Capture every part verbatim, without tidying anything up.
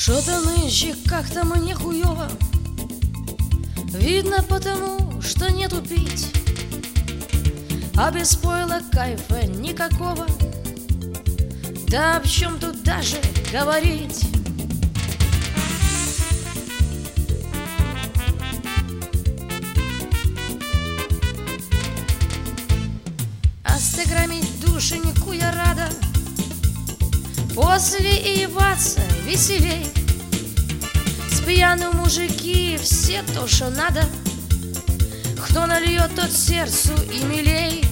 Что-то нынче как-то мне хуёво. Видно потому, что нету пить, а без пойла кайфа никакого. Да об чем тут даже говорить? Остеграмить душеньку я рада, после и ебаться веселей. С пьяну мужики все то, что надо. Кто нальет, тот сердцу и милей.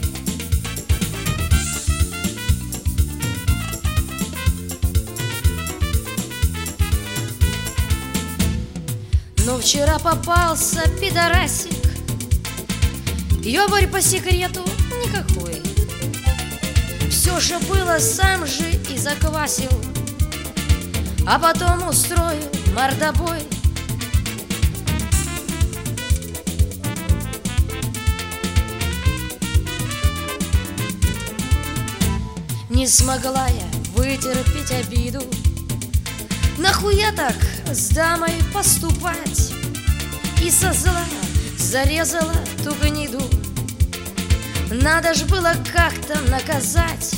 Но вчера попался пидорасик, ёбарь по секрету никакой. Все же было, сам же и заквасил, а потом устроил мордобой. Не смогла я вытерпеть обиду. Нахуя так с дамой поступать? И со зла зарезала ту гниду. Надо ж было как-то наказать.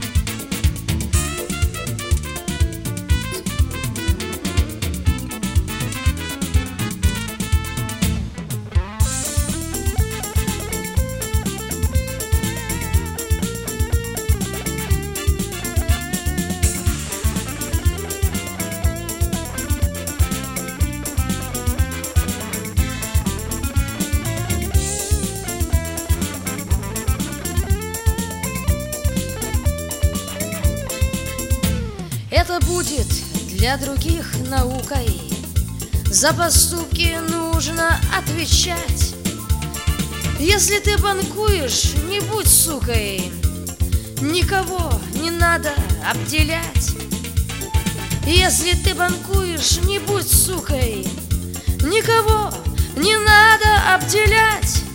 Это будет для других наукой. За поступки нужно отвечать. Если ты банкуешь, не будь сукой. Никого не надо обделять. Если ты банкуешь, не будь сукой. Никого не надо обделять.